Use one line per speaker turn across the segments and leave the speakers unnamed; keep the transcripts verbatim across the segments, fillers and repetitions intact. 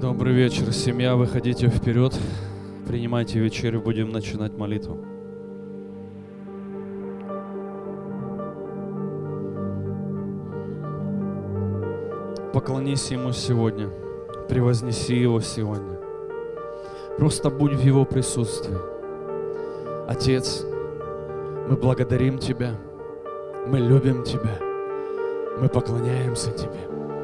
Добрый вечер, семья. Выходите вперед, принимайте вечерю, будем начинать молитву. Поклонись Ему сегодня, превознеси Его сегодня. Просто будь в Его присутствии. Отец, мы благодарим Тебя, мы любим Тебя, мы поклоняемся Тебе.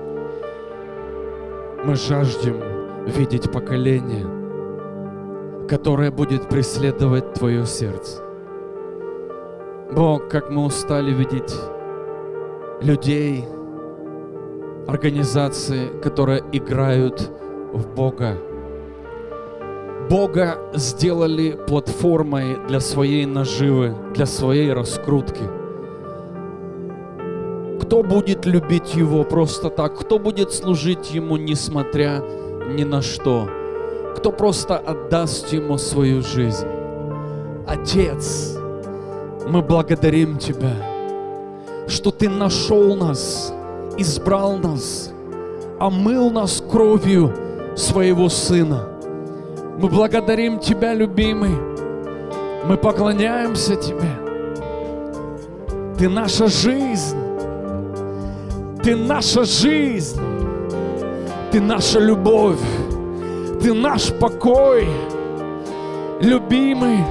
Мы жаждем видеть поколение, которое будет преследовать Твое сердце. Бог, как мы устали видеть людей, организации, которые играют в Бога. Бога сделали платформой для своей наживы, для своей раскрутки. Кто будет любить Его просто так? Кто будет служить Ему, несмотря ни на что? Кто просто отдаст Ему свою жизнь? Отец, мы благодарим Тебя, что Ты нашел нас, избрал нас, омыл нас кровью Своего Сына. Мы благодарим Тебя, любимый. Мы поклоняемся Тебе. Ты наша жизнь. Ты наша жизнь, Ты наша любовь, Ты наш покой. Любимый,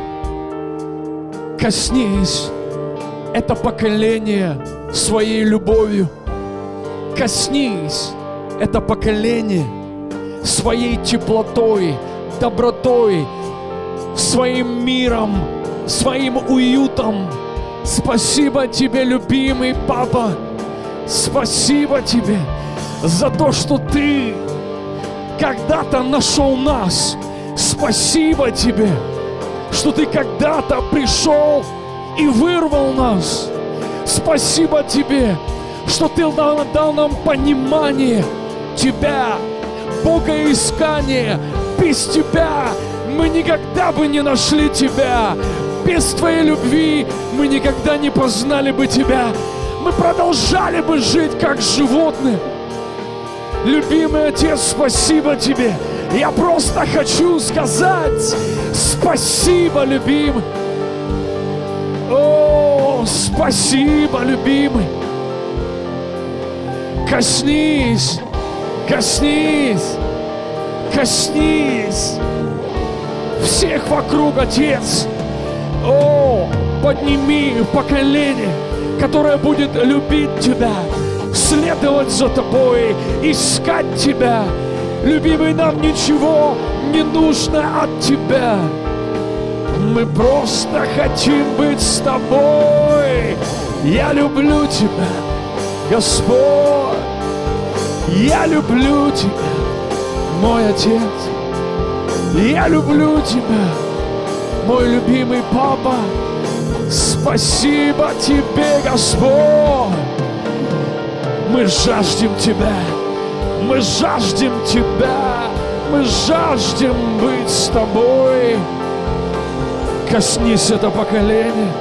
коснись это поколение своей любовью. Коснись это поколение своей теплотой, добротой, своим миром, своим уютом. Спасибо Тебе, любимый Папа. Спасибо Тебе за то, что Ты когда-то нашел нас. Спасибо Тебе, что Ты когда-то пришел и вырвал нас. Спасибо Тебе, что Ты дал, дал нам понимание Тебя, богоискание. Без Тебя мы никогда бы не нашли Тебя. Без Твоей любви мы никогда не познали бы Тебя. Мы продолжали бы жить как животные. Любимый Отец, спасибо Тебе. Я просто хочу сказать спасибо, любимый. О, спасибо, любимый. Коснись, коснись, коснись всех вокруг, Отец. О, подними поколение, которая будет любить Тебя, следовать за Тобой, искать Тебя. Любимый, нам ничего не нужно от Тебя. Мы просто хотим быть с Тобой. Я люблю Тебя, Господь. Я люблю Тебя, мой Отец. Я люблю Тебя, мой любимый Папа. Спасибо Тебе, Господь. Мы жаждем Тебя. Мы жаждем Тебя. Мы жаждем быть с Тобой. Коснись это поколение.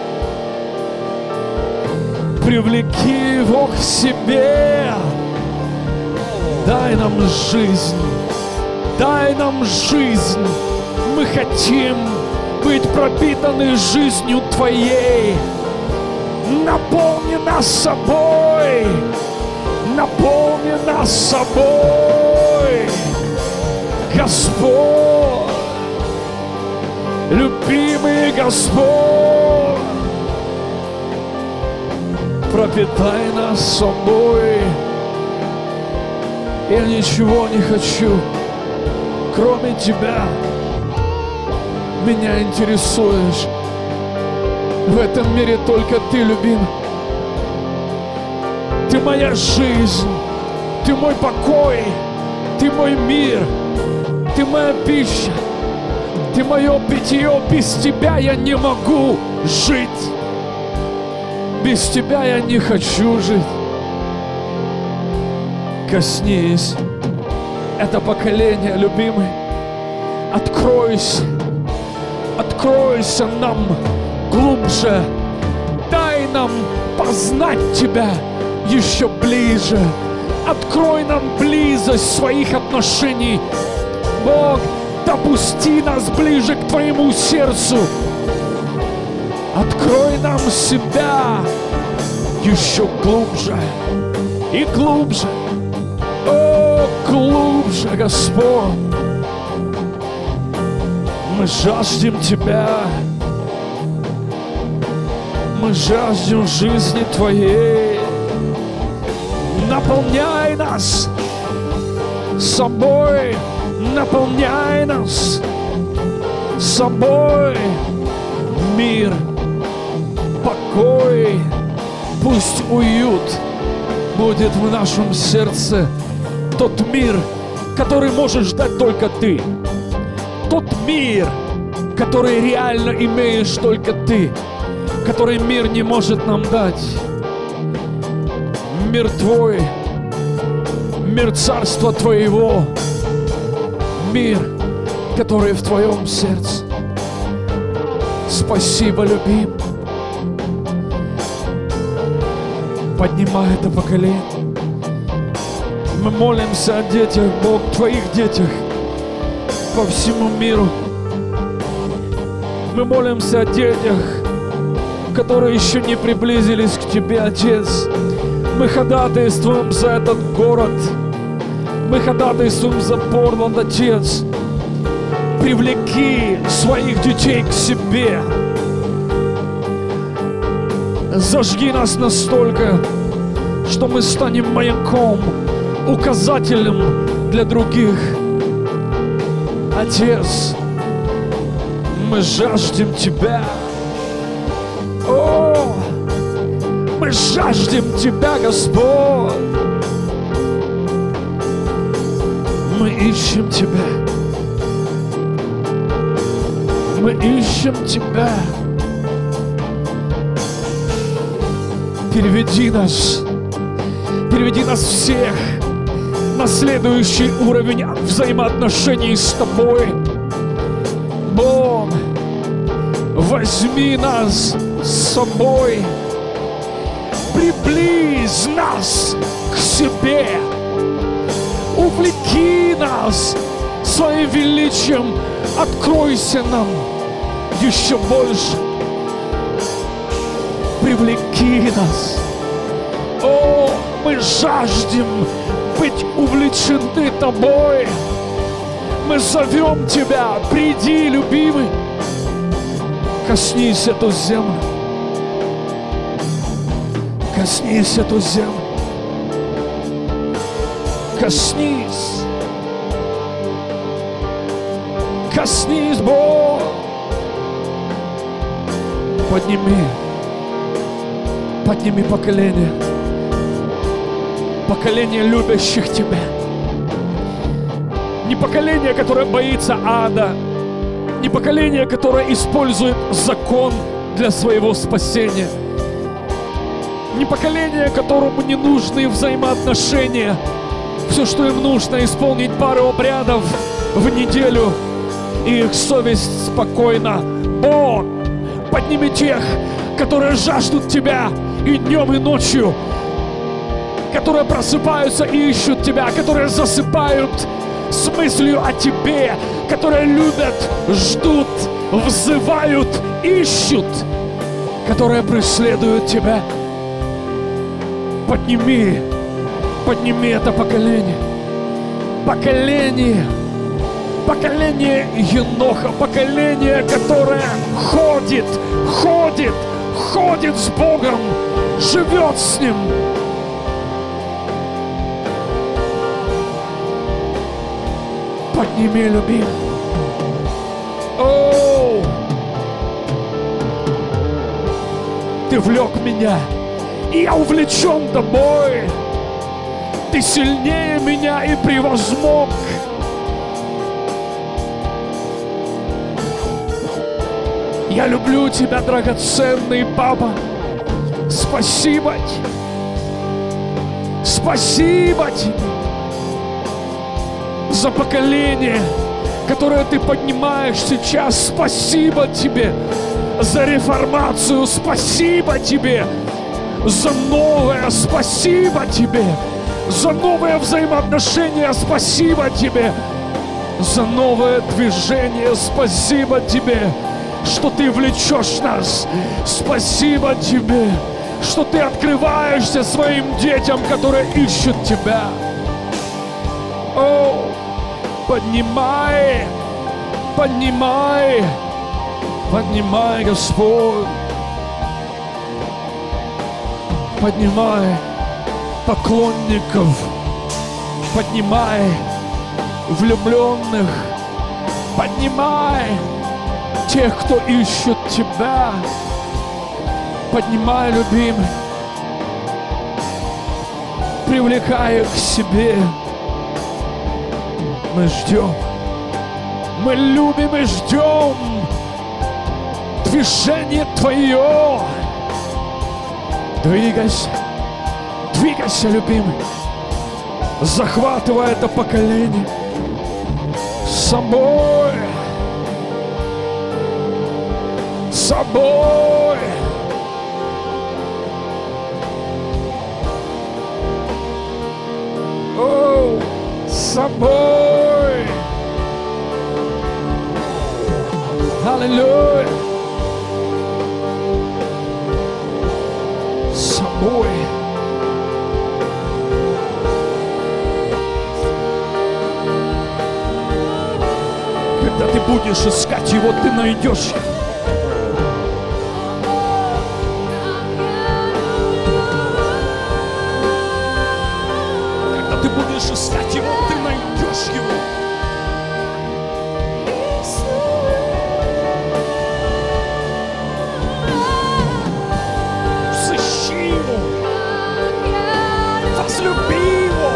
Привлеки его к себе. Дай нам жизнь. Дай нам жизнь. Мы хотим быть пропитаны жизнью Твоей. Наполни нас собой. Наполни нас собой. Господь, любимый Господь, пропитай нас собой. Я ничего не хочу, кроме Тебя. Меня интересуешь. В этом мире только Ты, любимый. Ты моя жизнь. Ты мой покой. Ты мой мир. Ты моя пища. Ты мое питье. Без Тебя я не могу жить. Без Тебя я не хочу жить. Коснись это поколение, любимый. Откройся. Откройся нам глубже. Дай нам познать Тебя еще ближе. Открой нам близость своих отношений Бог, допусти нас ближе к Твоему сердцу. Открой нам себя еще глубже и глубже. О, глубже, Господь. Мы жаждем Тебя. Мы жаждем жизни Твоей. Наполняй нас собой. Наполняй нас собой. Мир, покой, пусть уют будет в нашем сердце. Тот мир, который можешь дать только Ты. Тот мир, который реально имеешь только Ты, который мир не может нам дать. Мир Твой, мир Царства Твоего, мир, который в Твоем сердце. Спасибо, любим. Поднимай это поколение. Мы молимся о детях, Бог, Твоих детях по всему миру. Мы молимся о детях, которые еще не приблизились к Тебе, Отец. Мы ходатайствуем за этот город. Мы ходатайствуем за Портланд, Отец. Привлеки своих детей к себе. Зажги нас настолько, что мы станем маяком, указателем для других. Отец, мы жаждем Тебя. О, мы жаждем Тебя, Господь. Мы ищем Тебя. Мы ищем Тебя. Переведи нас, переведи нас всех на следующий уровень взаимоотношений с Тобой. Бог, возьми нас с собой, приблизь нас к себе, увлеки нас своим величием, откройся нам еще больше. Привлеки нас. О, мы жаждем быть увлечены Тобой. Мы зовем Тебя. Приди, любимый. Коснись эту землю. Коснись эту землю. Коснись. Коснись, Бог. Подними. Подними поколение. Поколение любящих Тебя. Не поколение, которое боится ада. Не поколение, которое использует закон для своего спасения. Не поколение, которому не нужны взаимоотношения. Все, что им нужно, исполнить пару обрядов в неделю, и их совесть спокойна. Бог, подними тех, которые жаждут Тебя и днем, и ночью, которые просыпаются и ищут Тебя, которые засыпают с мыслью о Тебе, которые любят, ждут, взывают, ищут, которые преследуют Тебя. Подними, подними это поколение. Поколение, поколение Еноха, поколение, которое ходит, ходит, ходит с Богом, живет с Ним. Подними, любимый. О, Ты влек меня, и я увлечен Тобой. Ты сильнее меня и превозмог. Я люблю Тебя, драгоценный Папа. Спасибо Тебе. Спасибо Тебе за поколение, которое Ты поднимаешь сейчас. Спасибо Тебе за реформацию. Спасибо Тебе за новое. Спасибо Тебе за новые взаимоотношения. Спасибо Тебе за новое движение. Спасибо Тебе, что Ты влечешь нас. Спасибо Тебе, что Ты открываешься своим детям, которые ищут Тебя. О, поднимай, поднимай, поднимай, Господь. Поднимай поклонников, поднимай влюбленных, поднимай тех, кто ищет Тебя. Поднимай, любимый, привлекай их к себе. Мы ждем, мы любим и ждем движение Твое. Двигайся, двигайся, любимый, захватывай это поколение с собой, с собой. О, с собой. Аллилуйя. С собой. Когда ты будешь искать Его, ты найдешь Его. Когда ты будешь искать Его, ты найдешь Его. Сыщи Его, возлюби Его.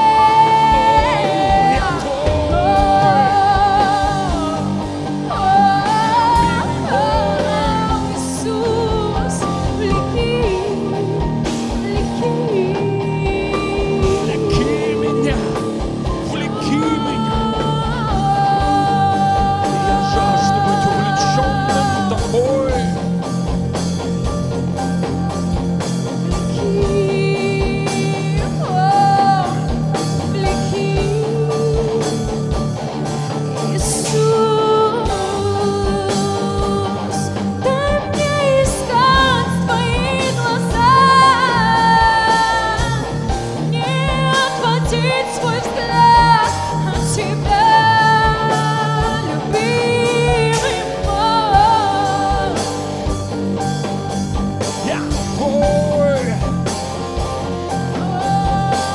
Oh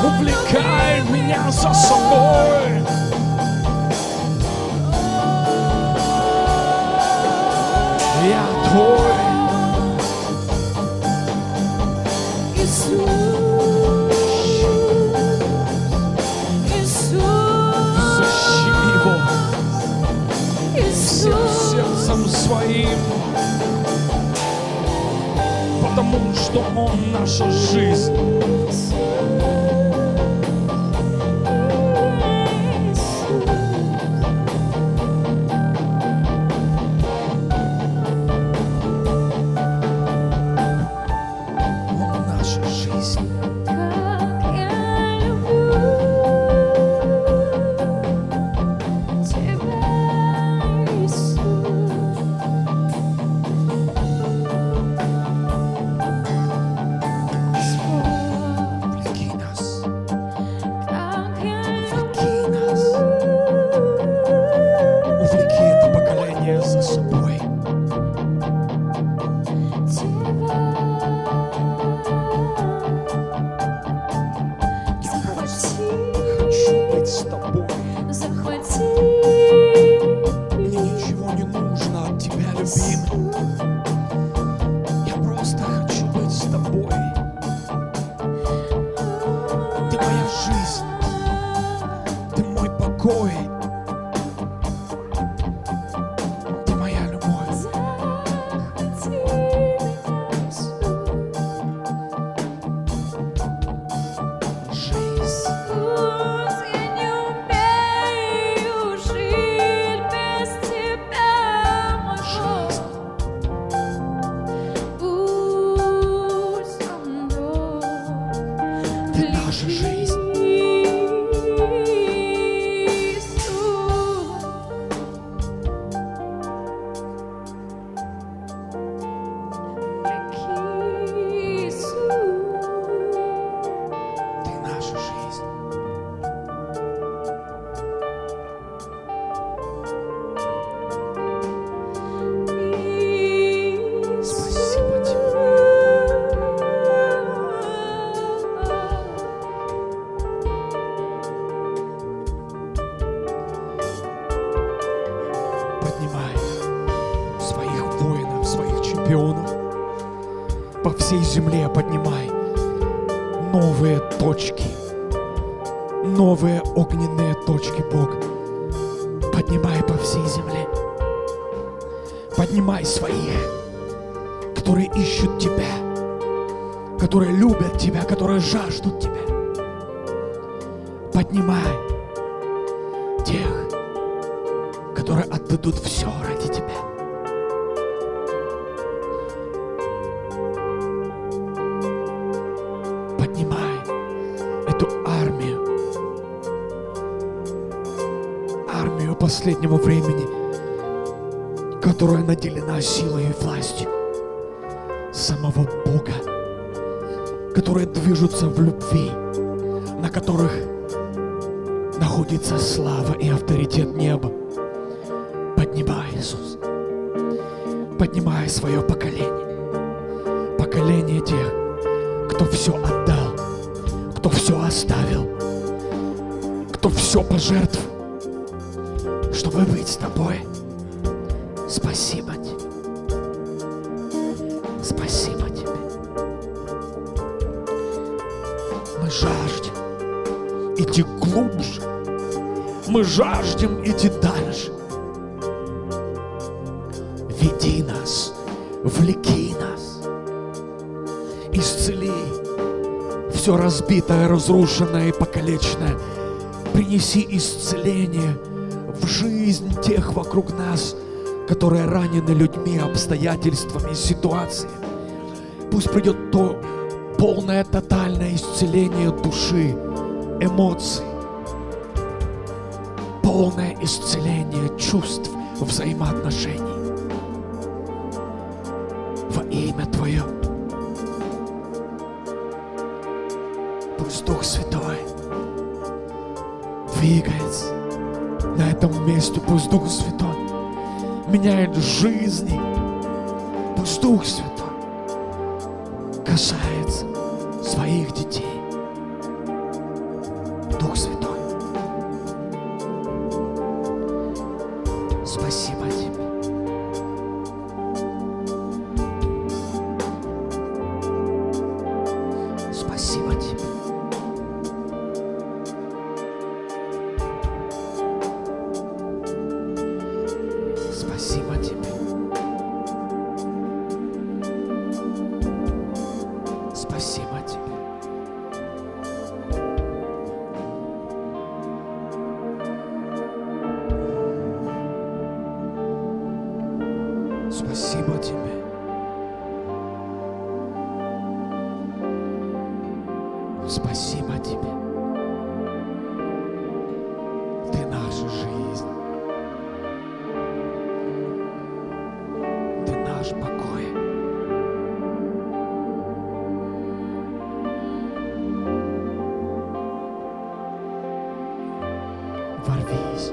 увлекай меня за собой. Я твой. Сердцем своим, потому что Он наша жизнь. Он наша жизнь. По всей земле поднимай новые точки, новые огненные точки, Бог. Поднимай по всей земле. Поднимай своих, которые ищут Тебя, которые любят Тебя, которые жаждут Тебя. Поднимай тех, которые отдадут все ради Тебя. Последнего времени, которая наделена силой и властью самого Бога, которые движутся в любви, на которых находится слава и авторитет неба. Поднимай, Иисус, поднимай свое поколение, поколение тех, кто все отдал, кто все оставил, кто все пожертвовал, чтобы быть с Тобой. Спасибо Тебе. Спасибо Тебе. Мы жаждем идти глубже. Мы жаждем идти дальше. Веди нас, влеки нас. Исцели все разбитое, разрушенное и покалеченное. Принеси исцеление в жизнь тех вокруг нас, которые ранены людьми, обстоятельствами, ситуацией. Пусть придет то полное, тотальное исцеление души, эмоций, полное исцеление чувств, взаимоотношений. Во имя Твое. Пусть Дух Святой двигается на этом месте. Пусть Дух Святой меняет жизни. Пусть Дух Святой касается своих детей. Спасибо Тебе. Спасибо Тебе. Ты наша жизнь. Ты наш покой. Ворвись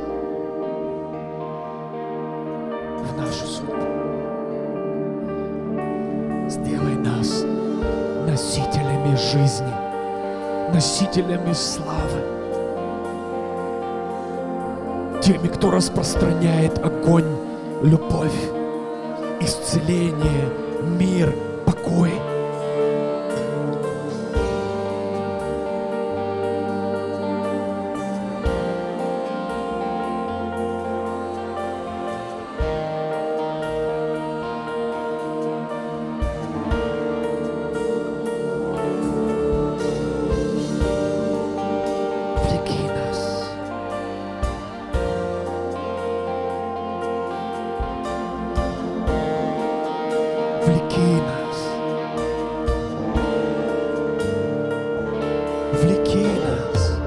в нашу судьбу. Сделай нас носителями жизни, носителями славы, теми, кто распространяет огонь, любовь, исцеление, мир, покой. Влеки нас. Влеки нас.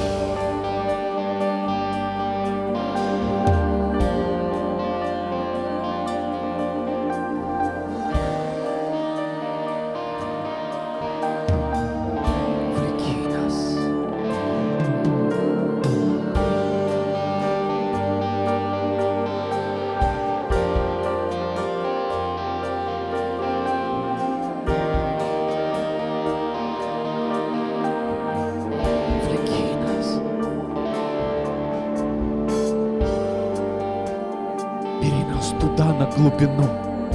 Влеки нас. Туда, на глубину.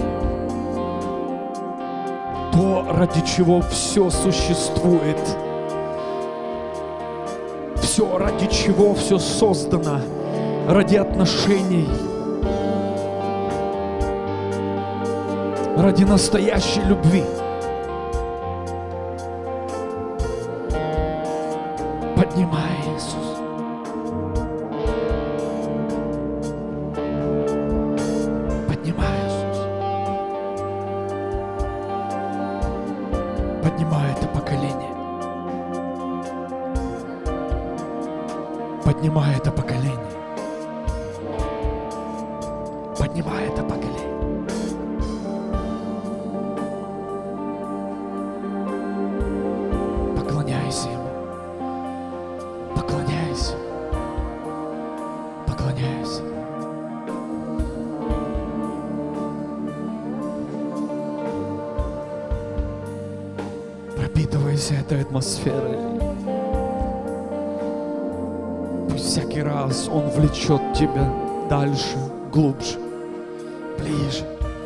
То, ради чего все существует. Все, ради чего все создано. Ради отношений. Ради настоящей любви. Поднимай, Иисус. Поднимай это поколение. Поднимай это поколение. Поднимай это поколение. Поклоняйся Ему. Поклоняйся. Поклоняйся. Пропитывайся этой атмосферой. Пусть всякий раз Он влечет тебя дальше, глубже, ближе.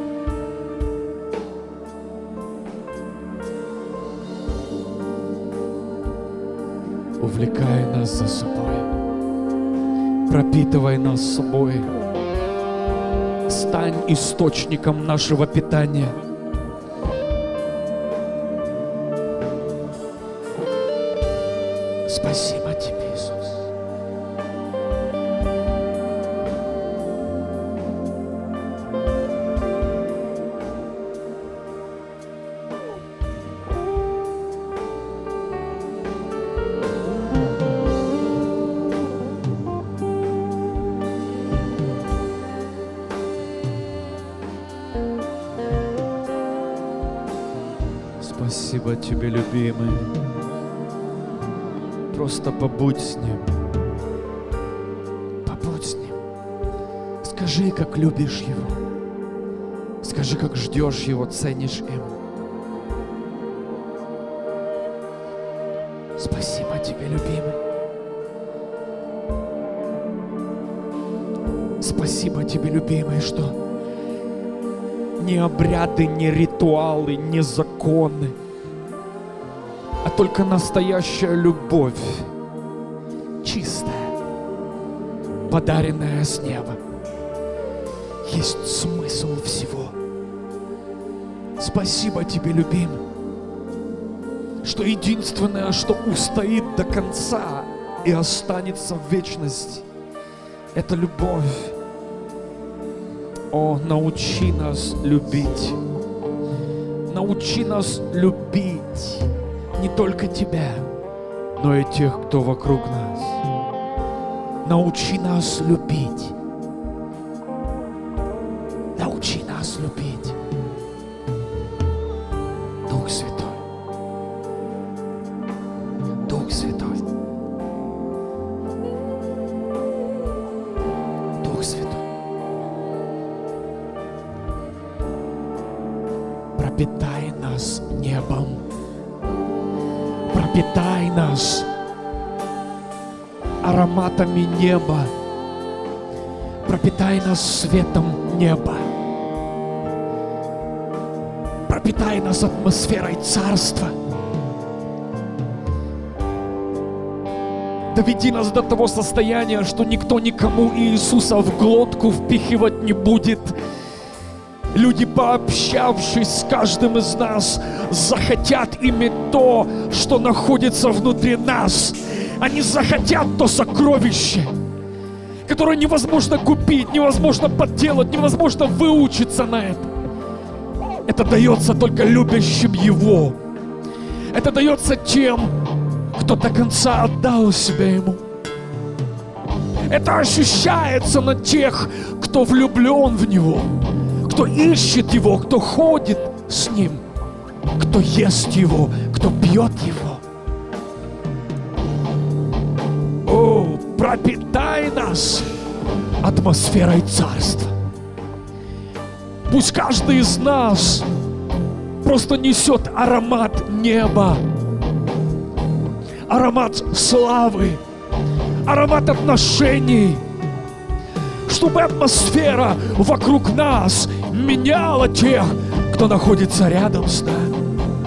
Увлекай нас за собой. Пропитывай нас собой. Стань источником нашего питания. Спасибо Тебе, Иисус. Спасибо Тебе, любимый. Просто побудь с Ним. Побудь с Ним. Скажи, как любишь Его. Скажи, как ждешь Его, ценишь Его. Спасибо Тебе, любимый. Спасибо Тебе, любимый, что ни обряды, ни ритуалы, ни законы, а только настоящая любовь, чистая, подаренная с неба, есть смысл всего. Спасибо Тебе, любимый, что единственное, что устоит до конца и останется в вечности, это любовь. О, научи нас любить. Научи нас любить не только Тебя, но и тех, кто вокруг нас. Научи нас любить. Научи нас любить. Дух Святой. Дух Святой. Дух Святой. Пропитай нас небом. Пропитай нас ароматами неба. Пропитай нас светом неба. Пропитай нас атмосферой Царства. Доведи нас до того состояния, что никто никому Иисуса в глотку впихивать не будет. Люди, пообщавшись с каждым из нас, захотят иметь то, что находится внутри нас. Они захотят то сокровище, которое невозможно купить, невозможно подделать, невозможно выучиться на это. Это дается только любящим Его. Это дается тем, кто до конца отдал себя Ему. Это ощущается на тех, кто влюблен в Него, кто ищет Его, кто ходит с Ним, кто ест Его, кто пьет Его. О, пропитай нас атмосферой Царства. Пусть каждый из нас просто несет аромат неба, аромат славы, аромат отношений, чтобы атмосфера вокруг нас меняла тех, кто находится рядом с нами.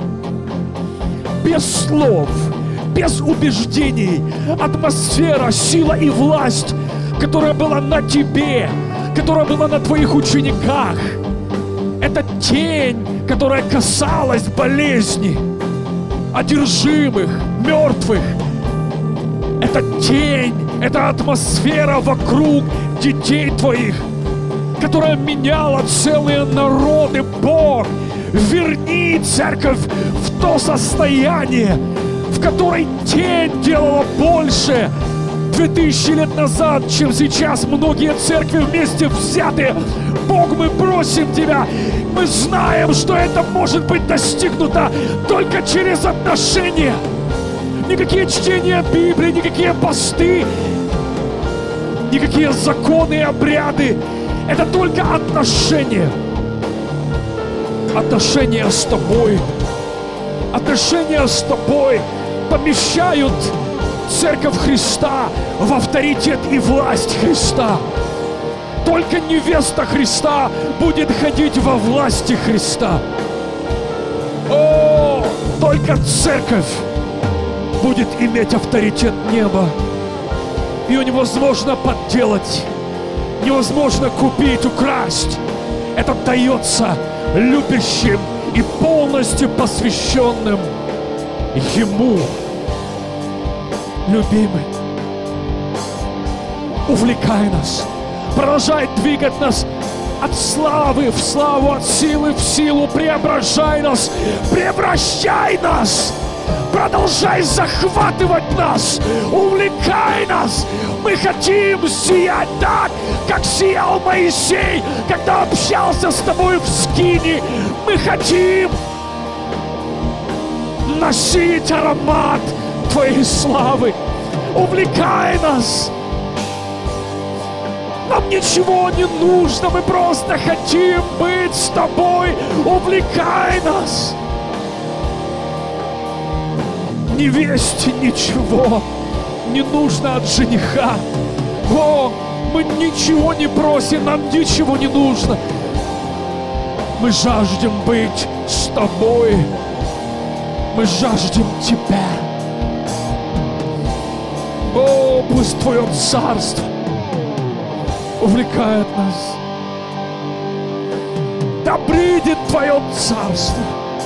Без слов, без убеждений, атмосфера, сила и власть, которая была на тебе, которая была на твоих учениках. Это тень, которая касалась болезни, одержимых, мертвых. Это тень, это атмосфера вокруг детей твоих, которая меняла целые народы. Бог, верни церковь в то состояние, в которой тень делала больше две тысячи лет назад, чем сейчас многие церкви вместе взятые. Бог, мы просим Тебя, мы знаем, что это может быть достигнуто только через отношения. Никакие чтения Библии, никакие посты, никакие законы и обряды. Это только отношения. Отношения с Тобой. Отношения с Тобой помещают Церковь Христа в авторитет и власть Христа. Только невеста Христа будет ходить во власти Христа. О, только церковь будет иметь авторитет неба. Ее невозможно подделать, невозможно купить, украсть. Это дается любящим и полностью посвященным Ему. Любимый, увлекай нас, продолжай двигать нас от славы в славу, от силы в силу, преображай нас, превращай нас, продолжай захватывать нас, увлекай нас. Мы хотим сиять так, как сиял Моисей, когда общался с Тобой в скине. Мы хотим носить аромат Твоей славы. Увлекай нас. Нам ничего не нужно, мы просто хотим быть с Тобой. Увлекай нас. Невесте ничего не нужно от жениха. О, мы ничего не просим, нам ничего не нужно. Мы жаждем быть с Тобой. Мы жаждем Тебя. О, пусть Твое Царство увлекает нас. Да придет Твое Царство.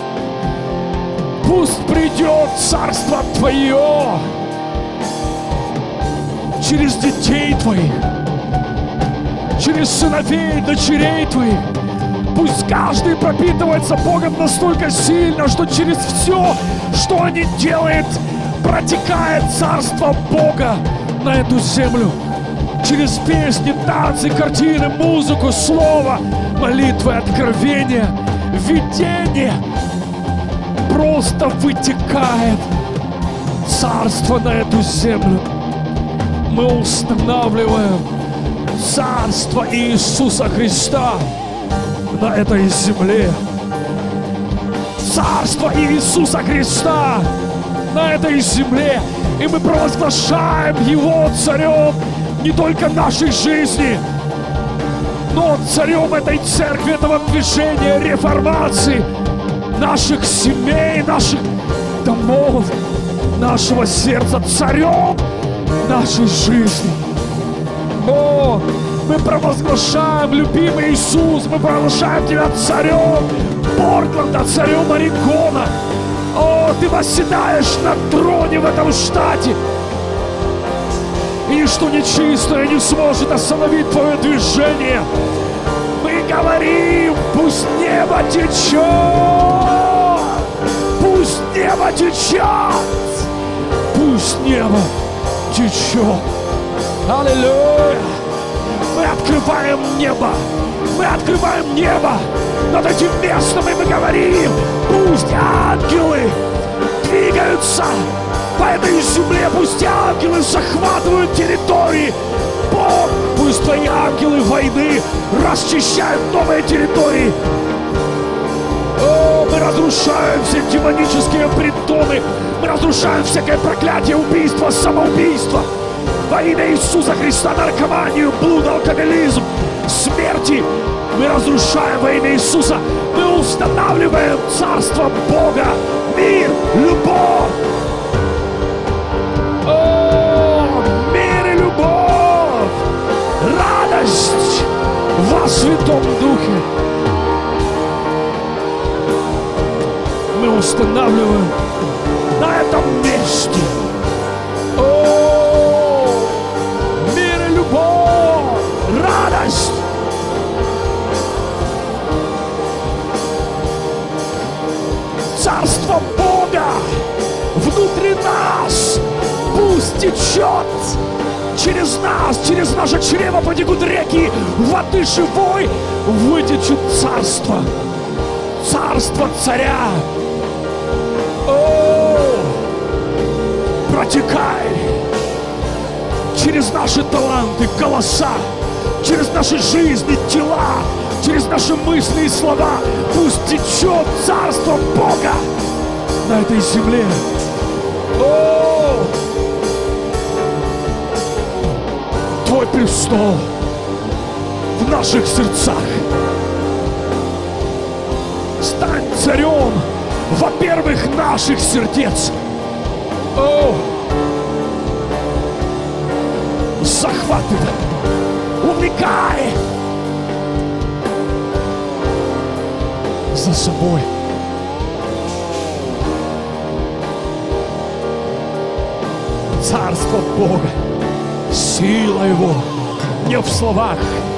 Пусть придет Царство Твое через детей Твоих, через сыновей, дочерей Твоих. Пусть каждый пропитывается Богом настолько сильно, что через все, что они делают, протекает Царство Бога на эту землю. Через песни, танцы, картины, музыку, слово, молитвы, откровения, видение просто вытекает Царство на эту землю. Мы устанавливаем Царство Иисуса Христа на этой земле. Царство Иисуса Христа на этой земле. И мы провозглашаем Его царем не только нашей жизни, но царем этой церкви, этого движения, реформации, наших семей, наших домов, нашего сердца, царем нашей жизни. О, мы провозглашаем, любимый Иисус, мы провозглашаем Тебя царем Портленда, царем Орегона. О, Ты восседаешь на троне в этом штате. И ничто нечистое не сможет остановить Твое движение. Мы говорим, пусть небо течет, пусть небо течет, пусть небо течет. Аллилуйя! Мы открываем небо, мы открываем небо над этим местом, и мы говорим, пусть ангелы двигаются по этой земле, пусть ангелы захватывают территории. Бог, пусть Твои ангелы войны расчищают новые территории. О, мы разрушаем все демонические притоны, мы разрушаем всякое проклятие, убийство, самоубийство. Во имя Иисуса Христа наркоманию, блуд, алкоголизм, смерти мы разрушаем во имя Иисуса. Мы устанавливаем Царство Бога, мир, любовь. О, мир и любовь, радость во Святом Духе. Мы устанавливаем на этом месте. О, мир и любовь, радость. Царство Бога внутри нас пусть течет через нас, через наше чрево потекут реки воды живой, вытечет царство, царство царя. О, протекай через наши таланты, голоса, через наши жизни, тела, через наши мысли и слова. Пусть течет Царство Бога на этой земле. О, Твой престол в наших сердцах. Стань царем, во-первых, наших сердец. О, захватывай, увлекай за собой. Царство Бога, сила Его не в словах,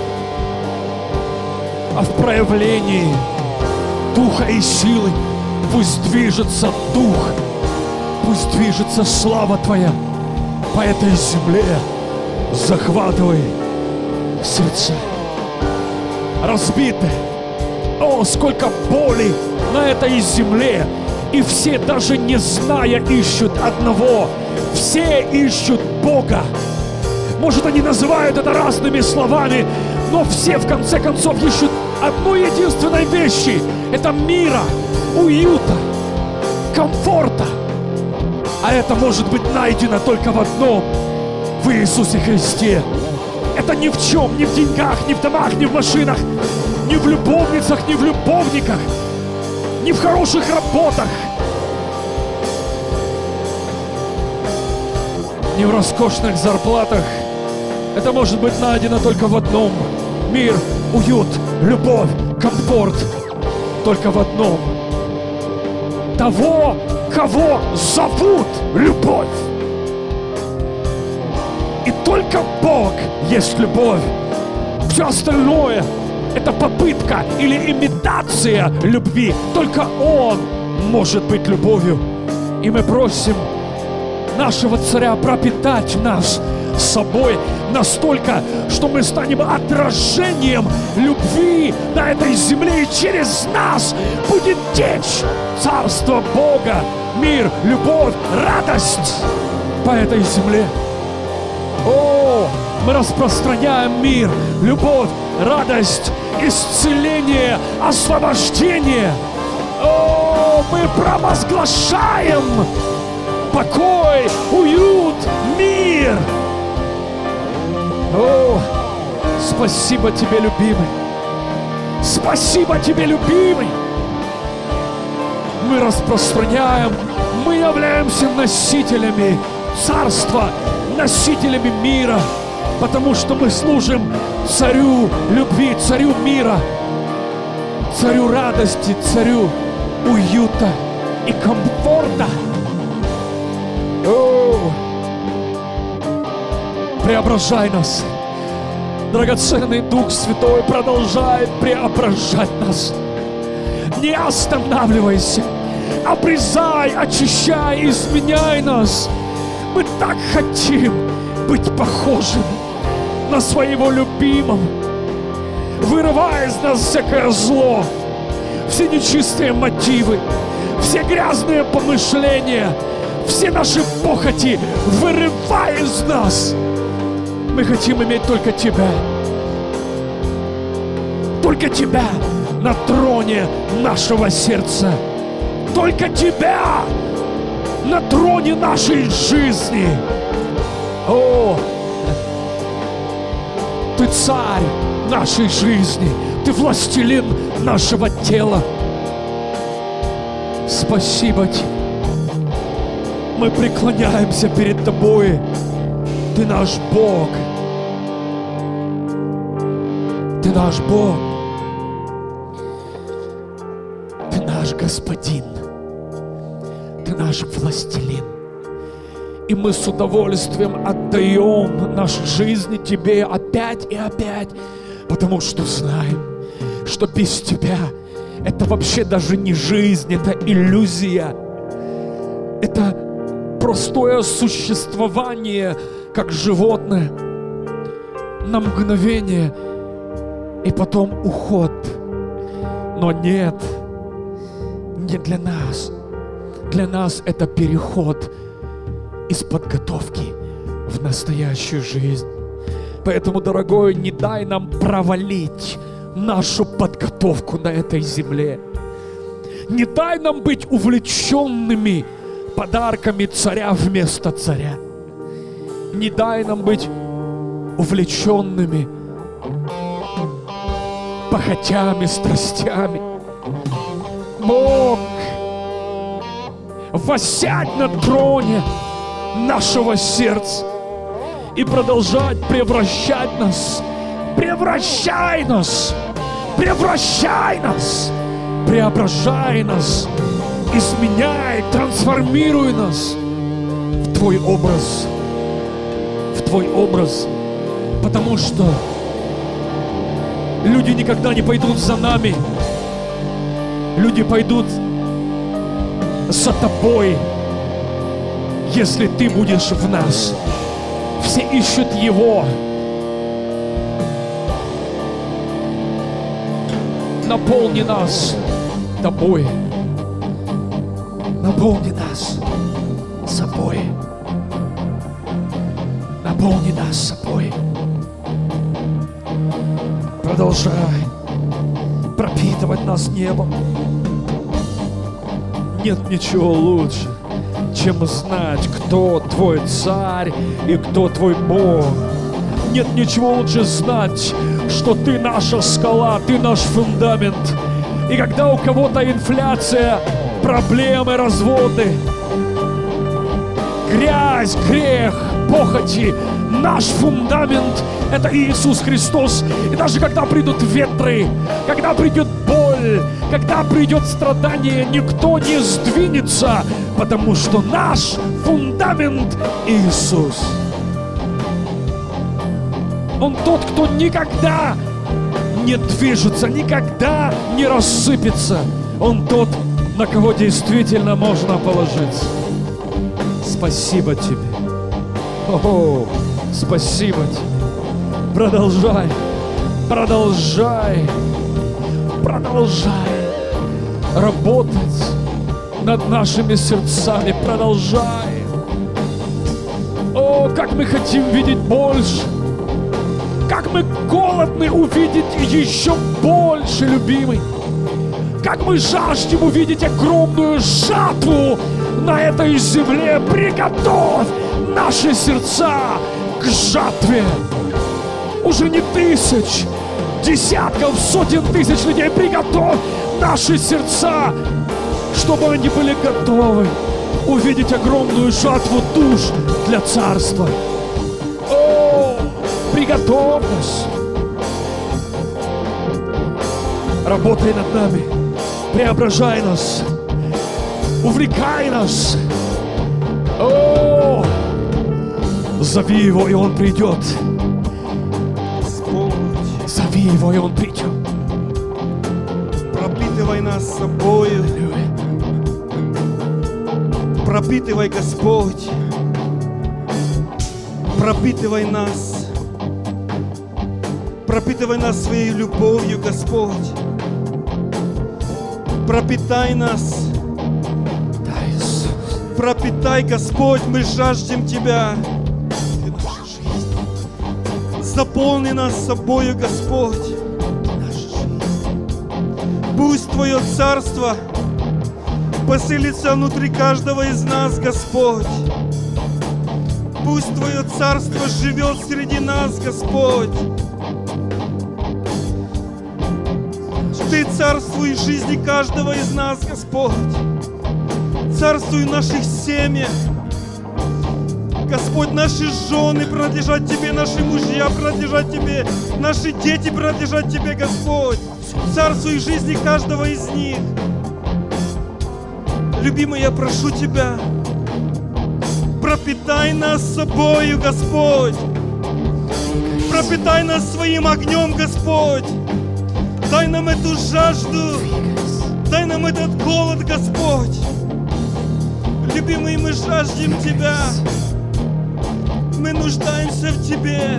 а в проявлении Духа и силы. Пусть движется Дух, пусть движется слава Твоя по этой земле. Захватывай сердца разбиты. О, сколько боли на этой земле! И все, даже не зная, ищут одного. Все ищут Бога. Может, они называют это разными словами, но все, в конце концов, ищут одной единственной вещи. Это мира, уюта, комфорта. А это может быть найдено только в одном: в Иисусе Христе. Это ни в чем, ни в деньгах, ни в домах, ни в машинах, ни в любовницах, ни в любовниках, ни в хороших работах, ни в роскошных зарплатах. Это может быть найдено только в одном: мир, уют, любовь, комфорт. Только в одном: того, кого зовут любовь. И только Бог есть любовь. Все остальное — это попытка или имитация любви. Только Он может быть любовью. И мы просим нашего Царя пропитать нас собой настолько, что мы станем отражением любви на этой земле, и через нас будет течь Царство Бога, мир, любовь, радость по этой земле. О, мы распространяем мир, любовь, радость, исцеление, освобождение. О, мы провозглашаем покой, уют, мир. О, спасибо Тебе, любимый. Спасибо Тебе, любимый. Мы распространяем, мы являемся носителями Царства, носителями мира, потому что мы служим Царю любви, Царю мира, Царю радости, Царю уюта и комфорта. О, преображай нас, драгоценный Дух Святой, продолжай преображать нас. Не останавливайся, обрезай, очищай, изменяй нас. Мы так хотим быть похожими на своего любимого, вырывая из нас всякое зло, все нечистые мотивы, все грязные помышления, все наши похоти, вырывай из нас. Мы хотим иметь только Тебя, только Тебя на троне нашего сердца, только Тебя на троне нашей жизни. О, Ты царь нашей жизни, Ты властелин нашего тела. Спасибо Тебе. Мы преклоняемся перед Тобой. Ты наш Бог. Ты наш Бог. Ты наш Господин. Ты наш властелин. И мы с удовольствием отдаем наши жизни Тебе опять и опять, потому что знаем, что без Тебя это вообще даже не жизнь, это иллюзия. Это простое существование, как животное, на мгновение, и потом уход. Но нет, не для нас. Для нас это переход из подготовки в настоящую жизнь. Поэтому, дорогой, не дай нам провалить нашу подготовку на этой земле. Не дай нам быть увлеченными подарками царя вместо царя. Не дай нам быть увлеченными похотями, страстями. Бог, воссядь на троне нашего сердца и продолжать превращать нас. Превращай нас, превращай нас, преображай нас, изменяй, трансформируй нас в Твой образ, в Твой образ, потому что люди никогда не пойдут за нами, люди пойдут за Тобой, если Ты будешь в нас. Все ищут Его. Наполни нас Тобой. Наполни нас собой. Наполни нас собой. Продолжай пропитывать нас небом. Нет ничего лучше, чем знать, кто Твой Царь и кто Твой Бог. Нет ничего лучше знать, что Ты наша скала, Ты наш фундамент. И когда у кого-то инфляция, проблемы, разводы, грязь, грех, похоти, наш фундамент — это Иисус Христос. И даже когда придут ветры, когда придет боль, когда придет страдание, никто не сдвинется, потому что наш фундамент — Иисус. Он тот, кто никогда не движется, никогда не рассыпется. Он тот, на кого действительно можно положиться. Спасибо Тебе. О, спасибо Тебе. Продолжай, продолжай, продолжай работать над нашими сердцами. Продолжай. О, как мы хотим видеть больше. Как мы голодны увидеть еще больше, любимый. Как мы жаждем увидеть огромную жатву на этой земле. Приготовь наши сердца к жатве. Уже не тысяч, десятков, сотен тысяч людей. Приготовь наши сердца, чтобы они были готовы увидеть огромную жатву душ для Царства. О, приготовь нас. Работай над нами, преображай нас, увлекай нас. О, зови Его, и Он придет. Зови Его, и Он придет.
Пропитывай нас собою. Пропитывай, Господь. Пропитывай нас. Пропитывай нас своей любовью, Господь. Пропитай нас. Пропитай, Господь, мы жаждем Тебя. Заполни нас собою, Господь. Пусть Твое Царство поселится внутри каждого из нас, Господь. Пусть Твое Царство живет среди нас, Господь. Ты царствуй в жизни каждого из нас, Господь. Царствуй в наших семьях. Господь, наши жены принадлежат Тебе, наши мужья принадлежат Тебе, наши дети принадлежат Тебе, Господь. Царствуй в жизни каждого из них. Любимый, я прошу Тебя, пропитай нас собою, Господь. Пропитай нас своим огнем, Господь. Дай нам эту жажду, дай нам этот голод, Господь. Любимый, мы жаждем Тебя. Мы нуждаемся в Тебе.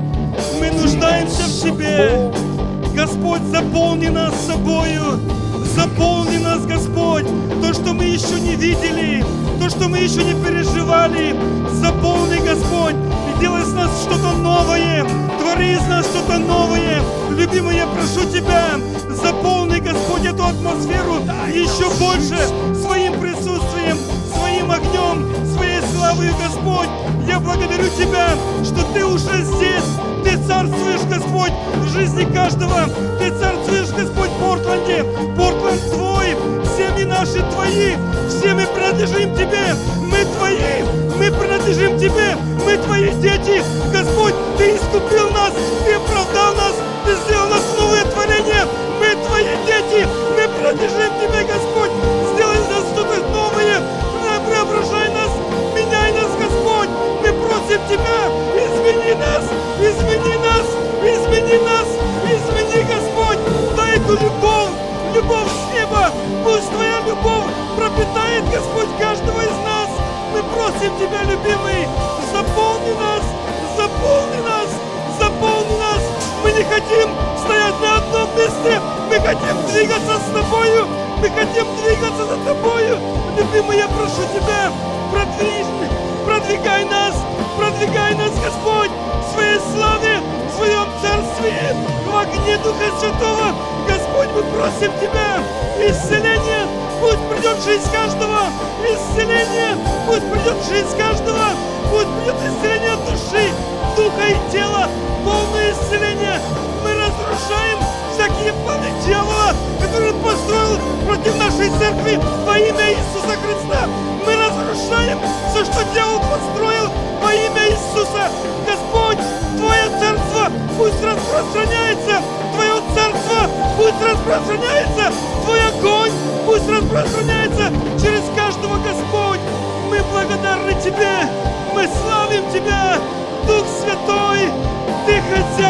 Мы нуждаемся в Тебе. Господь, заполни нас собою. Заполни нас, Господь. То, что мы еще не видели, то, что мы еще не переживали. Заполни, Господь. И делай из нас что-то новое. Твори из нас что-то новое. Любимый, я прошу Тебя, заполни, Господь, эту атмосферу еще больше своим присутствием, своим огнем, своей славой, Господь. Я благодарю Тебя, что Ты уже здесь. Ты царствуешь, Господь, в жизни каждого. Ты царствуешь, Господь, в Портленде. Портленд Твой, семьи наши Твои. Все мы принадлежим Тебе. Мы Твои. Мы принадлежим Тебе. Мы Твои дети. Господь, Ты искупил нас. Ты оправдал нас. Ты сделал нас новое творение. Мы Твои дети. Мы принадлежим Тебе, Господь. Сделай из нас что-то новое. Преображай нас. Меняй нас, Господь. Мы просим Тебя. Измени нас. Измени нас. Измени нас. Измени, Господь. Дай эту любовь. Любовь с неба. Пусть Твоя любовь пропитает, Господь, каждого из нас. Мы просим Тебя, любимый, заполни нас. Заполни нас. Заполни нас. Мы не хотим стоять на одном месте. Мы хотим двигаться с Тобою. Мы хотим двигаться за Тобою. Любимый, я прошу Тебя, продвигай, продвигай нас. Продвигай нас, Господь, в Своей славе, в Своем Царстве, в огне Духа Святого. Господь, мы просим Тебя, исцеление. Пусть придет в жизнь каждого. Исцеление. Пусть придет в жизнь каждого. Пусть придет исцеление души, духа и тела. Полное исцеление. Мы разрушаем всякие планы дьявола, которые он построил против нашей церкви во имя Иисуса Христа. Мы разрушаем все, что дьявол построил во имя Иисуса. Господь, Твое Царство пусть распространяется. Твое Царство пусть распространяется. Твой огонь пусть распространяется через каждого, Господь. Мы благодарны Тебе. Мы славим Тебя. Дух Святой, Ты хозяин.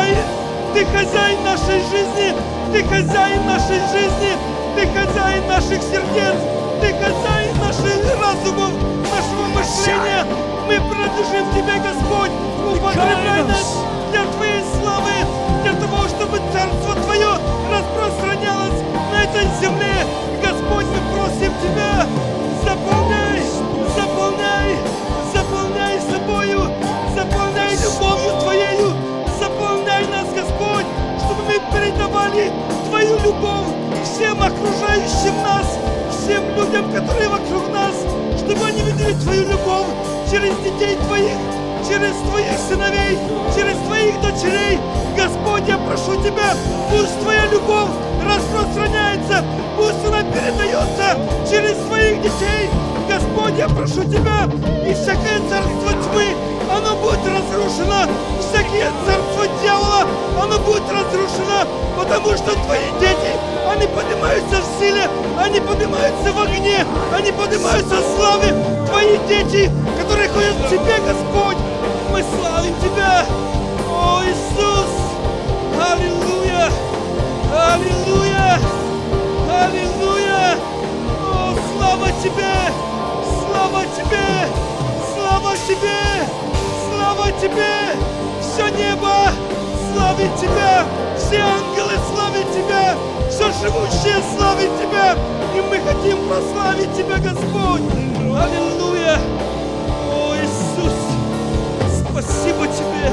Ты хозяин нашей жизни, Ты хозяин нашей жизни, Ты хозяин наших сердец, Ты хозяин наших разумов, нашего мышления. Мы принадлежим Тебе, Господь, употребляй нас для Твоей славы, для того, чтобы Царство Твое распространялось на этой земле. Господь, мы просим Тебя, заполняй, заполняй, заполняй собою, заполняй любовью Твоею, заполняй нас, Господь, чтобы мы передавали Твою любовь всем окружающим нас, всем людям, которые вокруг нас, чтобы они видели Твою любовь через детей Твоих, через Твоих сыновей, через Твоих дочерей. Господь, я прошу Тебя, пусть Твоя любовь распространяется, пусть она передается через Твоих детей. Господь, я прошу Тебя, и всякое царство тьмы, оно будет разрушено, всякое царство дьявола, оно будет разрушено, потому что Твои дети, они поднимаются в силе, они поднимаются в огне, они поднимаются в славе. Твои дети, которые ходят в Тебе, Господь, мы славим Тебя. О, Иисус! Аллилуйя! Аллилуйя! Аллилуйя! О, слава Тебе! Слава Тебе! Слава Тебе! Слава Тебе! Все небо славит Тебя! Все ангелы славят Тебя! Все живущее славит Тебя! И мы хотим прославить Тебя, Господь! Аллилуйя! О, Иисус! Спасибо Тебе!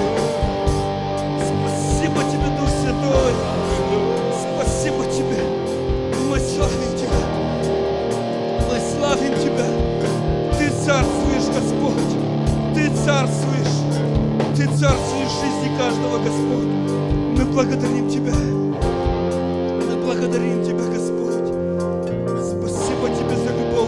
Спасибо Тебе, Дух Святой! Спасибо Тебе! Мы славим Тебя! Мы славим Тебя! Ты царствуешь, Господь! Ты царствуешь! Ты царствуешь в жизни каждого, Господь! Мы благодарим Тебя! Мы благодарим Тебя, Господь! Спасибо Тебе за любовь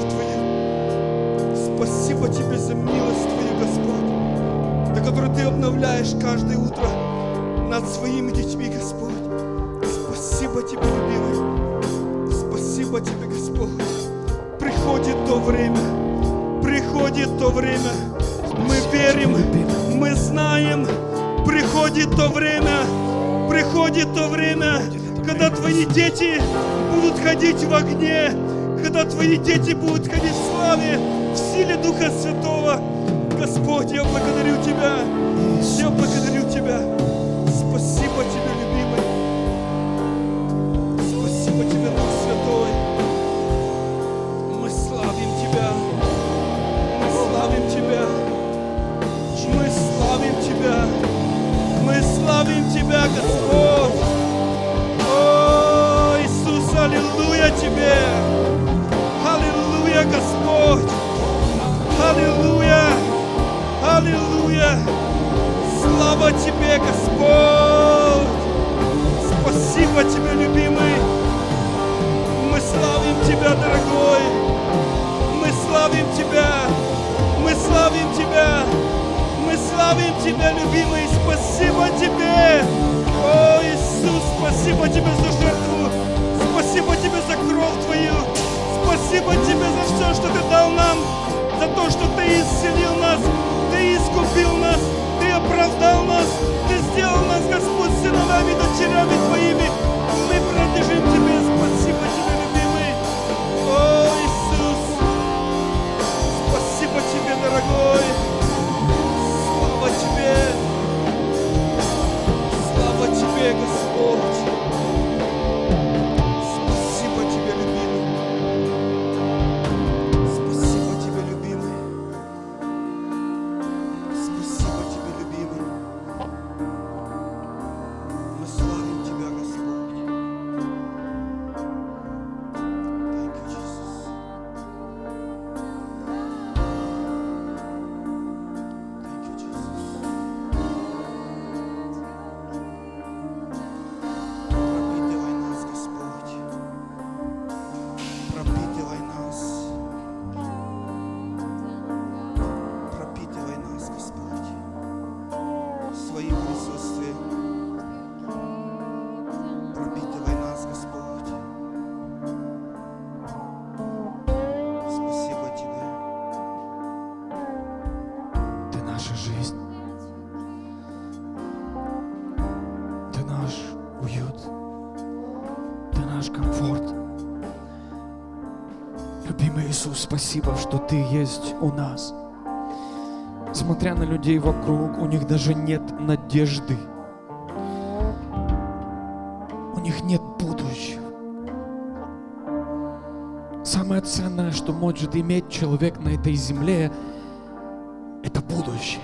Твою! Спасибо Тебе за милость Твою, Господь, до которой Ты обновляешь каждое утро над своими детьми, Господь. Спасибо Тебе, любимый. Спасибо Тебе, Господь. Приходит то время, приходит то время. Мы верим, мы знаем. Приходит то время, приходит то время, когда Твои дети будут ходить в огне, когда Твои дети будут ходить в славе, в силе Духа Святого. Господь, я благодарю Тебя, я благодарю Тебя. Спасибо Тебе, любимый. Спасибо Тебе, Дух Святой. Мы славим Тебя, мы славим Тебя, мы славим Тебя, мы славим Тебя, Господь. О, Иисус, аллилуйя Тебе, аллилуйя, Господь, аллилуйя. Аллилуйя! Слава Тебе, Господь! Спасибо Тебе, любимый! Мы славим Тебя, дорогой! Мы славим Тебя! Мы славим Тебя! Мы славим Тебя, любимый! Спасибо Тебе! О, Иисус, спасибо Тебе за жертву! Спасибо Тебе за кровь Твою! Спасибо Тебе за все, что Ты дал нам! За то, что Ты исцелил нас! Ты искупил нас, Ты оправдал нас, Ты сделал нас, Господь, сыновьями и дочерями Твоими. Мы принадлежим Тебе. Спасибо Тебе, любимый. О, Иисус, спасибо Тебе, дорогой. Слава Тебе. Слава Тебе, Господь. Спасибо Тебе, любимый. Спасибо Тебе, любимый. Спасибо
Любимый Иисус, спасибо, что Ты есть у нас. Смотря на людей вокруг, у них даже нет надежды. У них нет будущего. Самое ценное, что может иметь человек на этой земле, это будущее.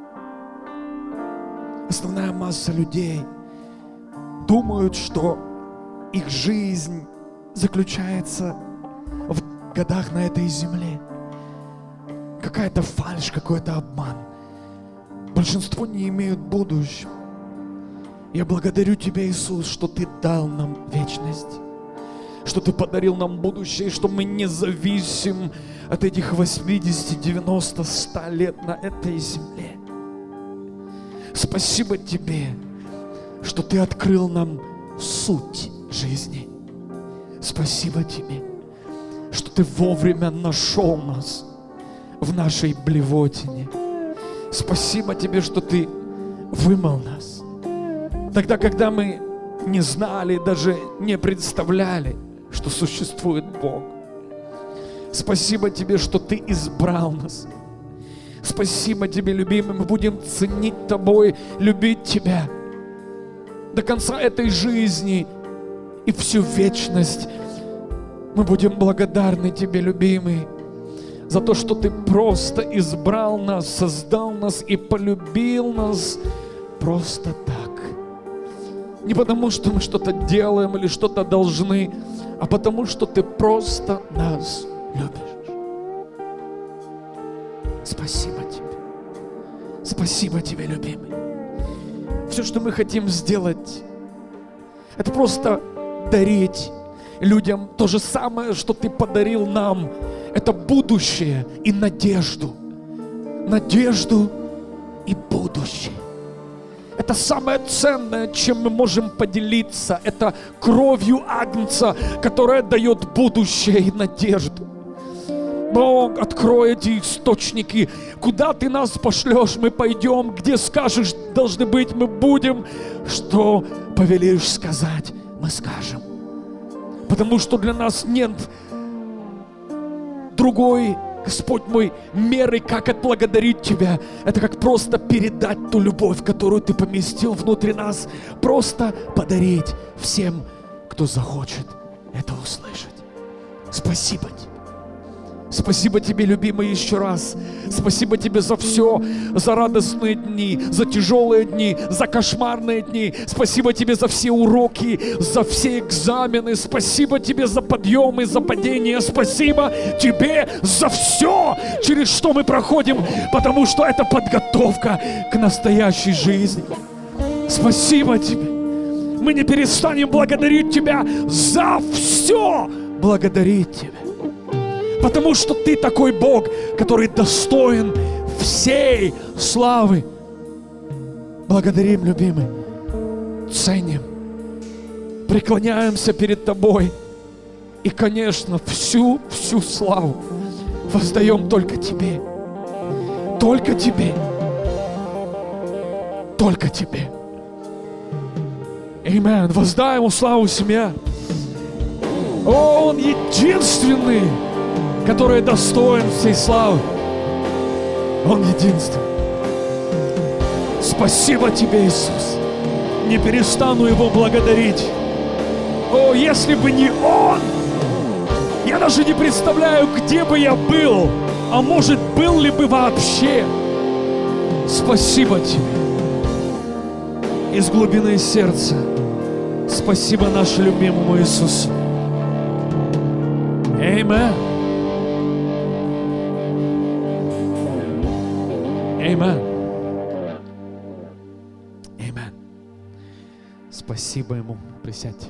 Основная масса людей думают, что их жизнь заключается в годах на этой земле. Какая-то фальшь, какой-то обман. Большинство не имеют будущего. Я благодарю Тебя, Иисус, что Ты дал нам вечность, что Ты подарил нам будущее, что мы не зависим от этих восьмидесяти, девяноста, ста лет на этой земле. Спасибо Тебе, что Ты открыл нам суть жизни. Спасибо Тебе, что Ты вовремя нашел нас в нашей блевотине. Спасибо Тебе, что Ты вымыл нас. Тогда, когда мы не знали, даже не представляли, что существует Бог. Спасибо Тебе, что Ты избрал нас. Спасибо Тебе, любимый, мы будем ценить Тобой, любить Тебя до конца этой жизни и всю вечность. Мы будем благодарны Тебе, любимый, за то, что Ты просто избрал нас, создал нас и полюбил нас просто так. Не потому, что мы что-то делаем или что-то должны, а потому, что Ты просто нас любишь. Спасибо Тебе. Спасибо Тебе, любимый. Все, что мы хотим сделать, это просто дарить людям то же самое, что Ты подарил нам. Это будущее и надежду. Надежду и будущее. Это самое ценное, чем мы можем поделиться. Это кровью Агнца, которая дает будущее и надежду. Бог, открой эти источники. Куда Ты нас пошлешь, мы пойдем. Где скажешь, должны быть, мы будем. Что повелишь сказать, мы скажем. Потому что для нас нет другой, Господь мой, меры, как отблагодарить Тебя. Это как просто передать ту любовь, которую Ты поместил внутри нас. Просто подарить всем, кто захочет это услышать. Спасибо Тебе. Спасибо Тебе, любимый, еще раз. Спасибо Тебе за все, за радостные дни, за тяжелые дни, за кошмарные дни. Спасибо Тебе за все уроки, за все экзамены. Спасибо Тебе за подъемы, за падения. Спасибо Тебе за все, через что мы проходим, потому что это подготовка к настоящей жизни. Спасибо Тебе. Мы не перестанем благодарить Тебя за все. Благодарить Тебя. Потому что Ты такой Бог, который достоин всей славы. Благодарим, любимый, ценим, преклоняемся перед Тобой. И, конечно, всю, всю славу воздаем только Тебе. Только Тебе. Только Тебе. Аминь. Воздай Ему славу, семья. О, Он единственный, который достоин всей славы. Он единственный. Спасибо Тебе, Иисус. Не перестану Его благодарить. О, если бы не Он, я даже не представляю, где бы я был, а может, был ли бы вообще. Спасибо Тебе. Из глубины сердца. Спасибо нашему любимому Иисусу. Аминь. Аминь. Аминь. Спасибо Ему. Присядьте.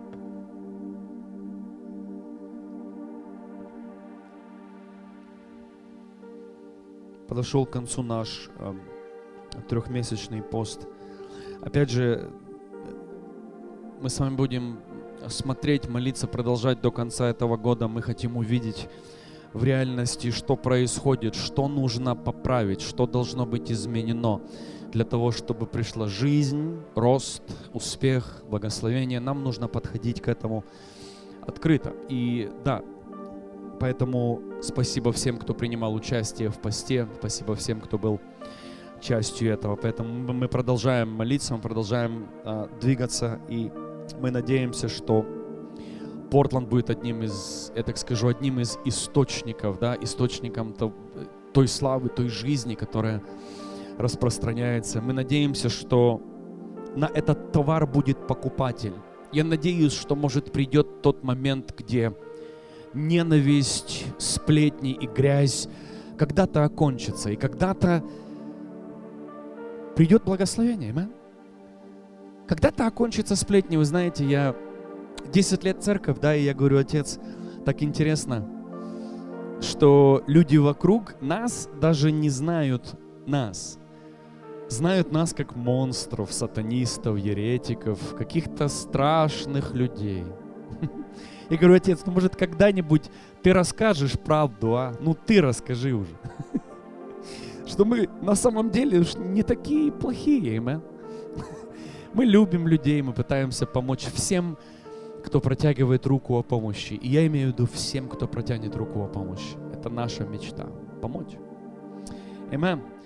Подошел к концу наш э, трехмесячный пост. Опять же, мы с вами будем смотреть, молиться, продолжать до конца этого года. Мы хотим увидеть в реальности, что происходит, что нужно поправить, что должно быть изменено для того, чтобы пришла жизнь, рост, успех, благословение. Нам нужно подходить к этому открыто. И да, Поэтому спасибо всем, кто принимал участие в посте. Спасибо всем, кто был частью этого. Поэтому мы продолжаем молиться, мы продолжаем а, двигаться. И мы надеемся, что Портланд будет одним из, я так скажу, одним из источников, да, источником то, той славы, той жизни, которая распространяется. Мы надеемся, что на этот товар будет покупатель. Я надеюсь, что, может, придет тот момент, где ненависть, сплетни и грязь когда-то окончатся, и когда-то придет благословение. Аминь. Когда-то окончатся сплетни. Вы знаете, я десять лет церковь, да, и я говорю: Отец, так интересно, что люди вокруг нас даже не знают нас. Знают нас как монстров, сатанистов, еретиков, каких-то страшных людей. Я говорю: Отец, ну может когда-нибудь ты расскажешь правду, а? Ну ты расскажи уже. Что мы на самом деле не такие плохие, аминь. Мы любим людей, мы пытаемся помочь всем, кто протягивает руку о помощи. И я имею в виду всем, кто протянет руку о помощи. Это наша мечта — помочь. Аминь.